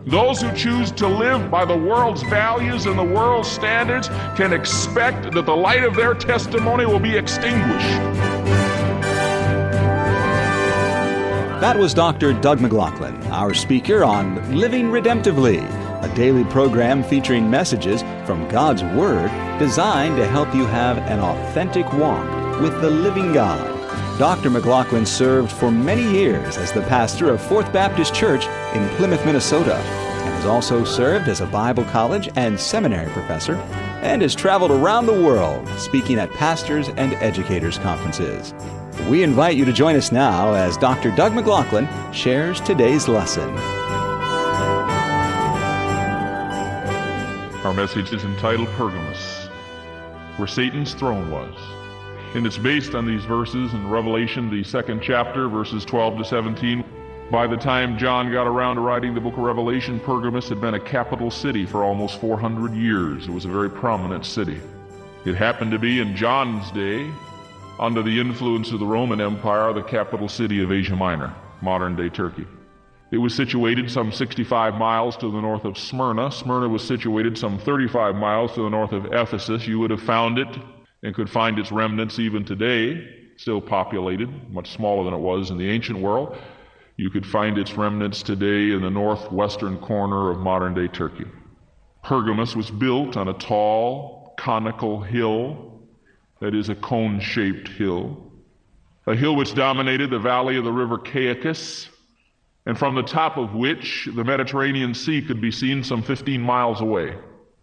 Those who choose to live by the world's values and the world's standards can expect that the light of their testimony will be extinguished. That was Dr. Doug McLaughlin, our speaker on Living Redemptively, a daily program featuring messages from God's Word designed to help you have an authentic walk with the living God. Dr. McLaughlin served for many years as the pastor of Fourth Baptist Church in Plymouth, Minnesota, and has also served as a Bible college and seminary professor, and has traveled around the world speaking at pastors' and educators' conferences. We invite you to join us now as Dr. Doug McLaughlin shares today's lesson. Our message is entitled Pergamos, where Satan's throne was. And it's based on these verses in Revelation, the 2nd chapter, verses 12 to 17. By the time John got around to writing the book of Revelation, Pergamos had been a capital city for almost 400 years. It was a very prominent city. It happened to be in John's day, under the influence of the Roman Empire, the capital city of Asia Minor, modern-day Turkey. It was situated some 65 miles to the north of Smyrna. Smyrna was situated some 35 miles to the north of Ephesus. You would have found it and could find its remnants even today, still populated, much smaller than it was in the ancient world. You could find its remnants today in the northwestern corner of modern-day Turkey. Pergamos was built on a tall, conical hill, that is, a cone-shaped hill, a hill which dominated the valley of the river Caicus, and from the top of which the Mediterranean Sea could be seen some 15 miles away.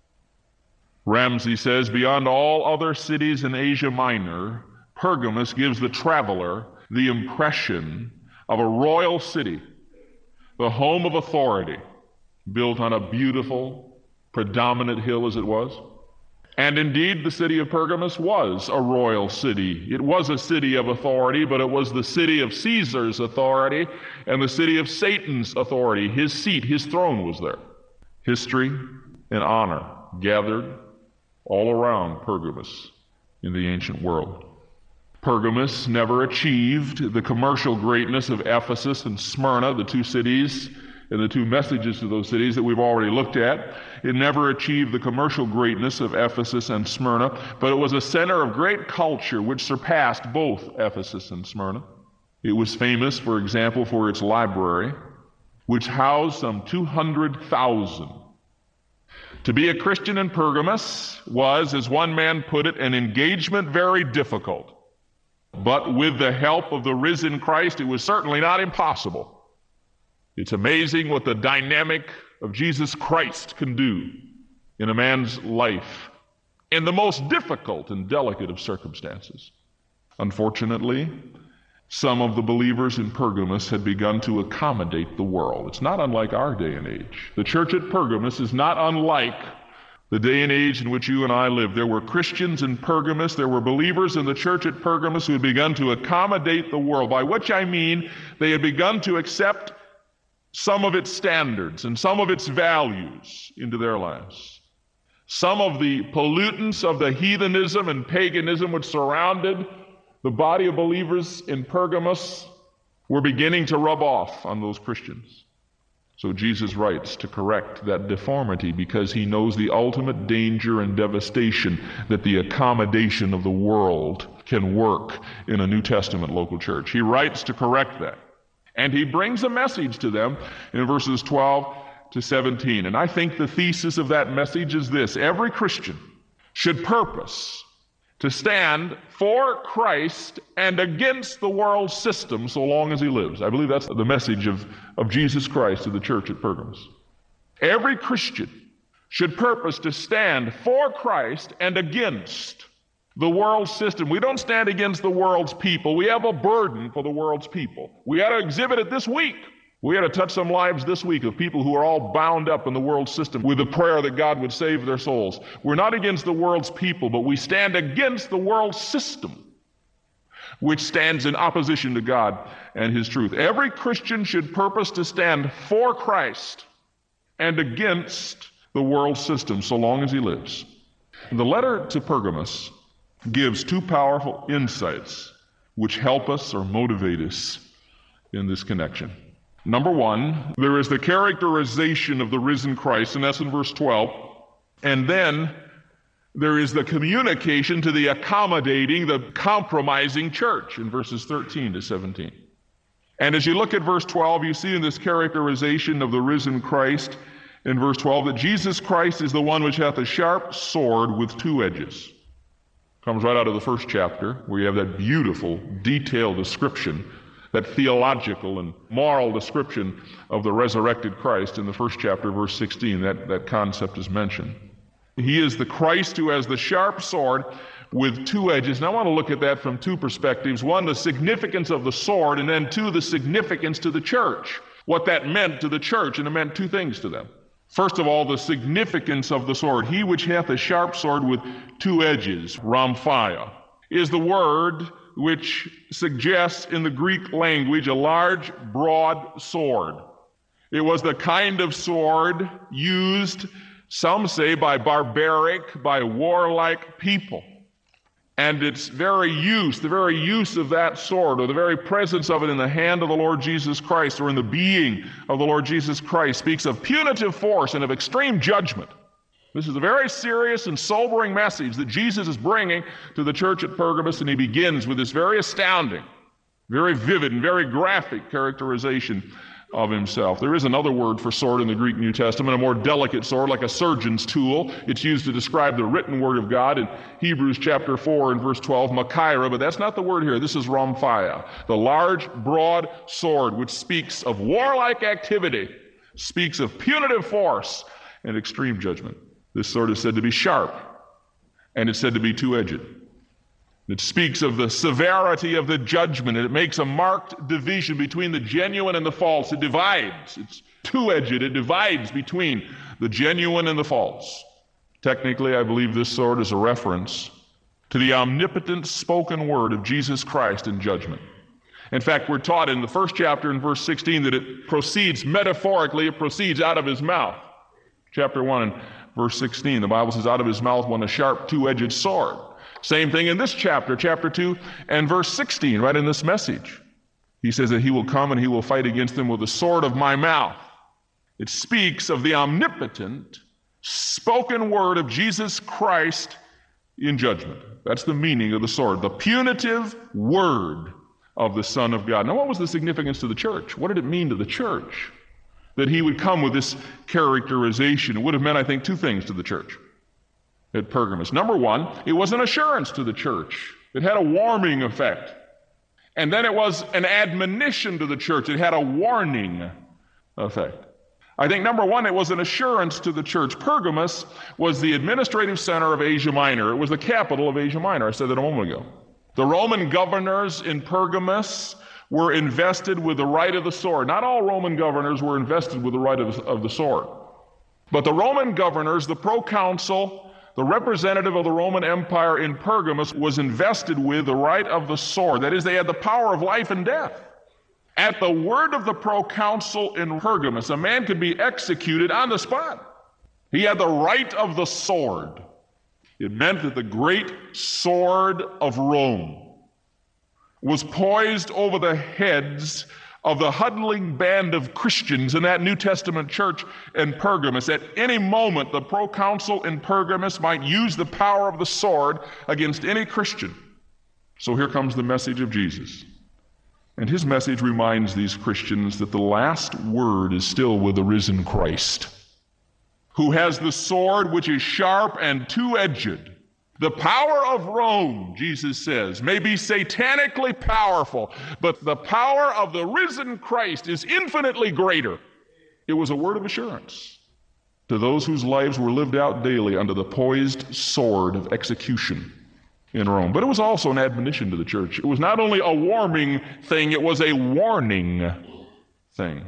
Ramsey says, beyond all other cities in Asia Minor, Pergamos gives the traveler the impression of a royal city, the home of authority, built on a beautiful, predominant hill as it was. And indeed, the city of Pergamos was a royal city. It was a city of authority, but it was the city of Caesar's authority and the city of Satan's authority. His seat, his throne was there. History and honor gathered all around Pergamos in the ancient world. Pergamos never achieved the commercial greatness of Ephesus and Smyrna, the two cities and the two messages to those cities that we've already looked at. It never achieved the commercial greatness of Ephesus and Smyrna, but it was a center of great culture which surpassed both Ephesus and Smyrna. It was famous, for example, for its library, which housed some 200,000. To be a Christian in Pergamos was, as one man put it, an engagement very difficult. But with the help of the risen Christ, it was certainly not impossible. It's amazing what the dynamic of Jesus Christ can do in a man's life in the most difficult and delicate of circumstances. Unfortunately, some of the believers in Pergamos had begun to accommodate the world. It's not unlike our day and age. The church at Pergamos is not unlike the day and age in which you and I live. There were Christians in Pergamos, there were believers in the church at Pergamos who had begun to accommodate the world, by which I mean they had begun to accept some of its standards and some of its values into their lives. Some of the pollutants of the heathenism and paganism which surrounded the body of believers in Pergamos were beginning to rub off on those Christians. So Jesus writes to correct that deformity because he knows the ultimate danger and devastation that the accommodation of the world can work in a New Testament local church. He writes to correct that. And he brings a message to them in verses 12 to 17. And I think the thesis of that message is this: every Christian should purpose to stand for Christ and against the world system so long as he lives. I believe that's the message of Jesus Christ to the church at Pergamos. Every Christian should purpose to stand for Christ and against the world system. We don't stand against the world's people. We have a burden for the world's people. We ought to exhibit it this week. We ought to touch some lives this week of people who are all bound up in the world system with the prayer that God would save their souls. We're not against the world's people, but we stand against the world system, which stands in opposition to God and his truth. Every Christian should purpose to stand for Christ and against the world system so long as he lives. The letter to Pergamos gives two powerful insights which help us or motivate us in this connection. Number one, there is the characterization of the risen Christ, and that's in verse 12. And then there is the communication to the accommodating, the compromising church in verses 13 to 17. And as you look at verse 12, you see in this characterization of the risen Christ in verse 12 that Jesus Christ is the one which hath a sharp sword with two edges. Comes right out of the first chapter, where you have that beautiful, detailed description, that theological and moral description of the resurrected Christ in the first chapter, verse 16. That concept is mentioned. He is the Christ who has the sharp sword with two edges. And I want to look at that from two perspectives. One, the significance of the sword, and then two, the significance to the church. What that meant to the church, and it meant two things to them. First of all, the significance of the sword. He which hath a sharp sword with two edges, rhamphia, is the word which suggests in the Greek language a large, broad sword. It was the kind of sword used, some say, by barbaric, by warlike people. And its very use, the very use of that sword, or the very presence of it in the hand of the Lord Jesus Christ, or in the being of the Lord Jesus Christ, speaks of punitive force and of extreme judgment. This is a very serious and sobering message that Jesus is bringing to the church at Pergamos, and he begins with this very astounding, very vivid, and very graphic characterization of himself. There is another word for sword in the Greek New Testament, a more delicate sword, like a surgeon's tool. It's used to describe the written word of God in Hebrews chapter 4 and verse 12, Machaira, but that's not the word here. This is rhamphia, the large, broad sword which speaks of warlike activity, speaks of punitive force and extreme judgment. This sword is said to be sharp, and it's said to be two-edged. It speaks of the severity of the judgment, and it makes a marked division between the genuine and the false. It divides. It's two-edged. It divides between the genuine and the false. Technically, I believe this sword is a reference to the omnipotent spoken word of Jesus Christ in judgment. In fact, we're taught in the first chapter in verse 16 that it proceeds metaphorically, it proceeds out of his mouth. Chapter 1 and verse 16, the Bible says, out of his mouth went a sharp two-edged sword. Same thing in this chapter, chapter 2 and verse 16, right in this message. He says that he will come and he will fight against them with the sword of my mouth. It speaks of the omnipotent spoken word of Jesus Christ in judgment. That's the meaning of the sword, the punitive word of the Son of God. Now, what was the significance to the church? What did it mean to the church that he would come with this characterization? It would have meant, I think, two things to the church at Pergamos. Number one, it was an assurance to the church. It had a warming effect. And then it was an admonition to the church. It had a warning effect. I think, number one, it was an assurance to the church. Pergamos was the administrative center of Asia Minor. It was the capital of Asia Minor. I said that a moment ago. The Roman governors in Pergamos were invested with the right of the sword. Not all Roman governors were invested with the right of the sword. But the Roman governors, the proconsul, the representative of the Roman Empire in Pergamos, was invested with the right of the sword. That is, they had the power of life and death. At the word of the proconsul in Pergamos, a man could be executed on the spot. He had the right of the sword. It meant that the great sword of Rome was poised over the heads of the huddling band of Christians in that New Testament church in Pergamos. At any moment, the proconsul in Pergamos might use the power of the sword against any Christian. So here comes the message of Jesus. And his message reminds these Christians that the last word is still with the risen Christ, who has the sword which is sharp and two-edged. The power of Rome, Jesus says, may be satanically powerful, but the power of the risen Christ is infinitely greater. It was a word of assurance to those whose lives were lived out daily under the poised sword of execution in Rome. But it was also an admonition to the church. It was not only a warming thing, it was a warning thing.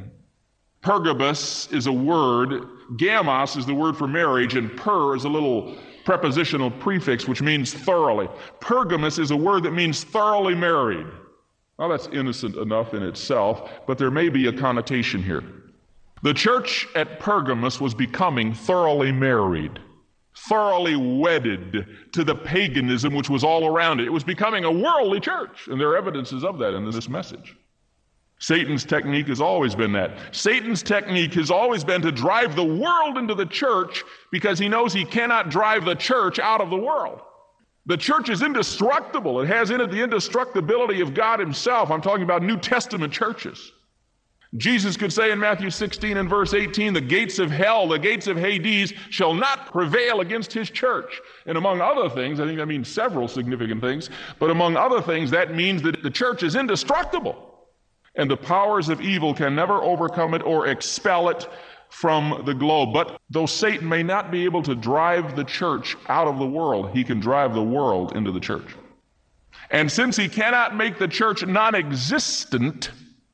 Pergamos is a word, gamos is the word for marriage, and per is a little prepositional prefix which means thoroughly. Pergamos is a word that means thoroughly married. Now that's innocent enough in itself, but there may be a connotation here. The church at Pergamos was becoming thoroughly married, thoroughly wedded to the paganism which was all around it. It was becoming a worldly church, and there are evidences of that in this message. Satan's technique has always been that. Satan's technique has always been to drive the world into the church because he knows he cannot drive the church out of the world. The church is indestructible. It has in it the indestructibility of God himself. I'm talking about New Testament churches. Jesus could say in Matthew 16 and verse 18, the gates of hell, the gates of Hades shall not prevail against his church. And among other things, I think that means several significant things, but among other things, that means that the church is indestructible. And the powers of evil can never overcome it or expel it from the globe. But though Satan may not be able to drive the church out of the world, he can drive the world into the church. And since he cannot make the church non-existent,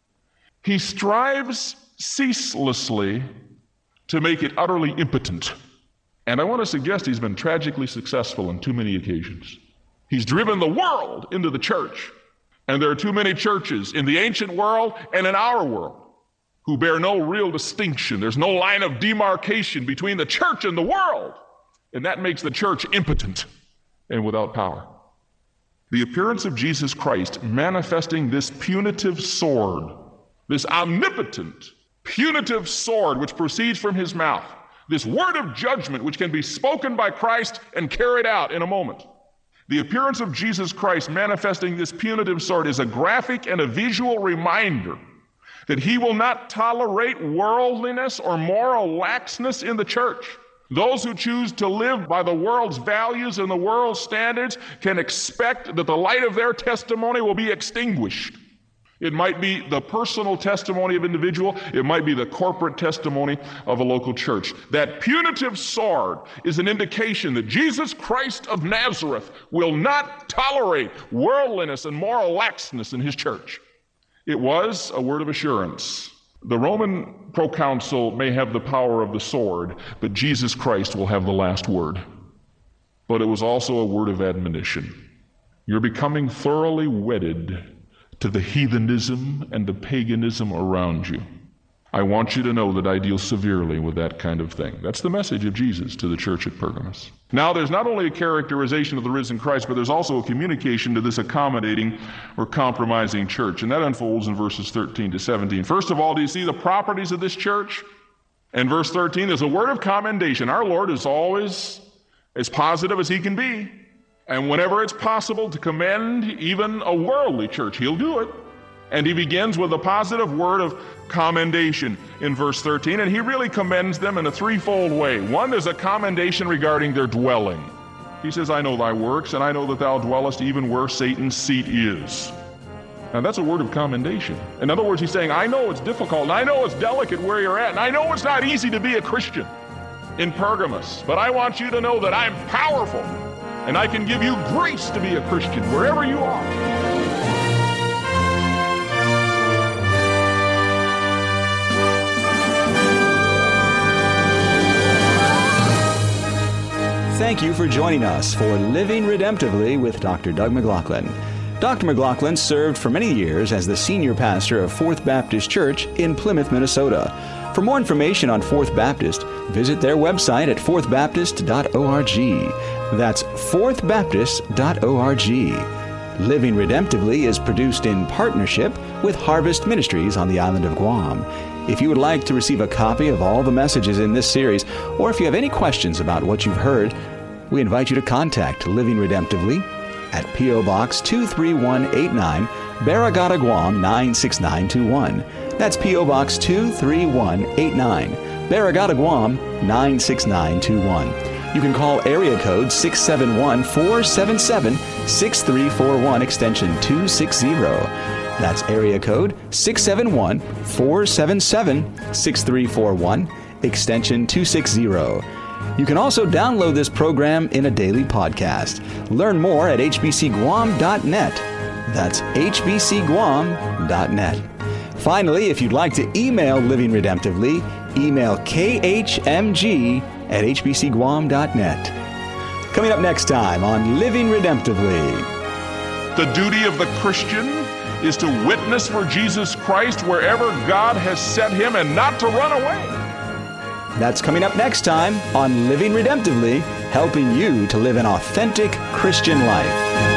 he strives ceaselessly to make it utterly impotent. And I want to suggest he's been tragically successful on too many occasions. He's driven the world into the church. And there are too many churches in the ancient world and in our world who bear no real distinction. There's no line of demarcation between the church and the world. And that makes the church impotent and without power. The appearance of Jesus Christ manifesting this punitive sword, this omnipotent, punitive sword which proceeds from his mouth, this word of judgment which can be spoken by Christ and carried out in a moment. The appearance of Jesus Christ manifesting this punitive sword is a graphic and a visual reminder that he will not tolerate worldliness or moral laxness in the church. Those who choose to live by the world's values and the world's standards can expect that the light of their testimony will be extinguished. It might be the personal testimony of an individual. It might be the corporate testimony of a local church. That punitive sword is an indication that Jesus Christ of Nazareth will not tolerate worldliness and moral laxness in his church. It was a word of assurance. The Roman proconsul may have the power of the sword, but Jesus Christ will have the last word. But it was also a word of admonition. You're becoming thoroughly wedded to the heathenism and the paganism around you. I want you to know that I deal severely with that kind of thing. That's the message of Jesus to the church at Pergamos. Now, there's not only a characterization of the risen Christ, but there's also a communication to this accommodating or compromising church, and that unfolds in verses 13 to 17. First of all, do you see the properties of this church? In verse 13, there's a word of commendation. Our Lord is always as positive as he can be. And whenever it's possible to commend even a worldly church, he'll do it. And he begins with a positive word of commendation in verse 13, and he really commends them in a threefold way. One, there's a commendation regarding their dwelling. He says, I know thy works, and I know that thou dwellest even where Satan's seat is. Now that's a word of commendation. In other words, he's saying, I know it's difficult, and I know it's delicate where you're at, and I know it's not easy to be a Christian in Pergamos, but I want you to know that I'm powerful. And I can give you grace to be a Christian wherever you are. Thank you for joining us for Living Redemptively with Dr. Doug McLaughlin. Dr. McLaughlin served for many years as the senior pastor of Fourth Baptist Church in Plymouth, Minnesota. For more information on Fourth Baptist, visit their website at fourthbaptist.org. That's fourthbaptist.org. Living Redemptively is produced in partnership with Harvest Ministries on the island of Guam. If you would like to receive a copy of all the messages in this series, or if you have any questions about what you've heard, we invite you to contact Living Redemptively at P.O. Box 23189, Barragata, Guam 96921. That's P.O. Box 23189, Barragata, Guam 96921. You can call area code 671-477-6341, extension 260. That's area code 671-477-6341, extension 260. You can also download this program in a daily podcast. Learn more at hbcguam.net. That's hbcguam.net. Finally, if you'd like to email Living Redemptively, email khmg@hbcguam.net. Coming up next time on Living Redemptively. The duty of the Christian is to witness for Jesus Christ wherever God has set him and not to run away. That's coming up next time on Living Redemptively, helping you to live an authentic Christian life.